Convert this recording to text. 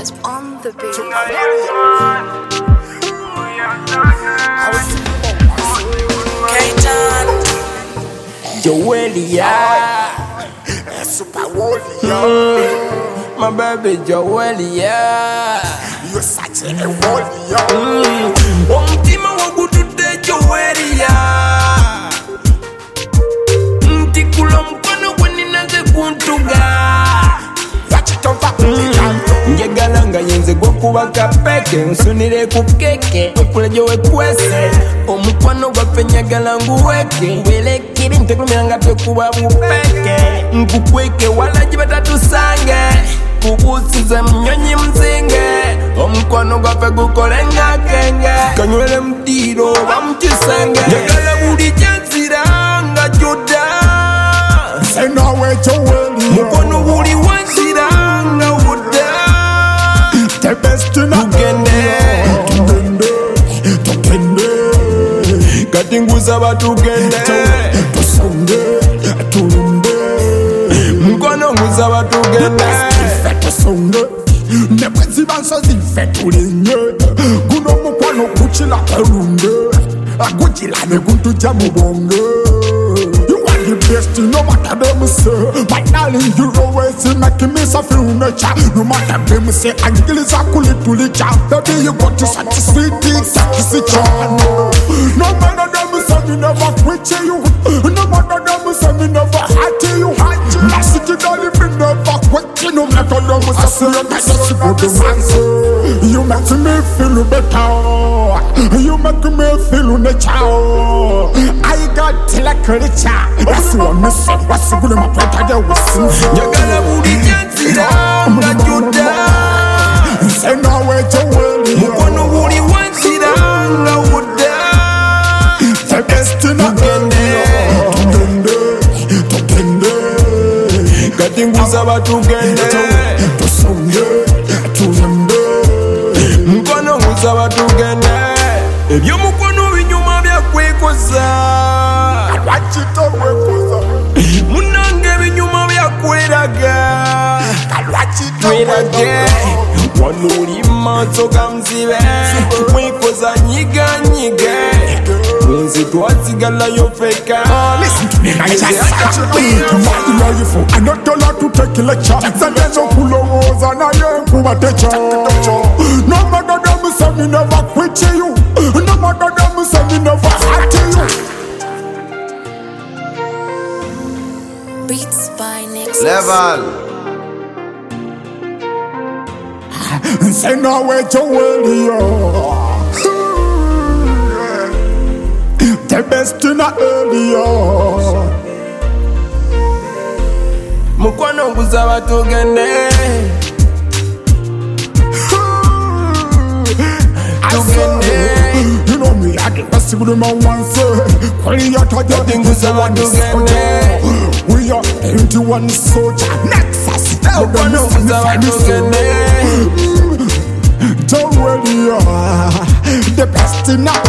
was on the beat. K-John Joelia, Super warrior, my baby Joelia. you're such a warrior. Umtima wangu tute Joelia. Mtikula mkono kweni naze kuntuga. Njegalanga yenze gwokuba kapeke nsunire ku keke okule we kwese omukwano gwaffe njagala nguweke welekiri ntekulumira tekuba bupeke nkukweke wala gye batatusange kubusiza mnyonyi mzinge omukwano gwaffe gukole nga kenge kanywele mutiro oba mukisenge njagala buli gyenzira nga juda Senawe Joelia, mukono buli wanzira nga wuda the best in tugende kati ngusaba tugende tusonge tulumbe mukono ngusaba tugende ife tusonge nebwezi bansozi ife tulinye guno mukwano kuchila kalunge agujilane guntujja mubonge. The best, no matter them say. My darling, you always make me suffer nature. No matter them say, I'm killing Zakuli to the child. Baby, you got to such a sweet thing, such a child. No matter them say, me never quit you. No matter them say, me never hurt you. My city darling, me never quit you. No matter them say, you make me feel you make me feel better. You make me feel nature. I got like a child. What's what me say? What's good in my point? I will sing. njagala buli gyenzira nga juda Say now where Joelia, mukono buli wanzira nga wuda the best in tugende kati ngusaba tugende tusonge tulumbe mukono ngusaba tugende ebyomukono binyuma byakwekoza Wachito wekuza munange ebinyuma byakweraga Wachito twerage wano oli maaso ga muzibe mwekoza nyiganyige nze twasigalayo feka Listen to me, now you just such a beat. Why you know you fool? I don't tell her to take a lecture. Send them some cool hoes and I ain't cool at no matter them say me never quit you. No matter them say me never hurt you. Beats by Next Level. Say now where Joelia, the best in the area. mukwano ngusaba tugende tugende You know me, I get best with my one say. Quality of the things I want to get. We are 21 soldier, Nexus. mukwano ngusaba tugende Joelia, the best in the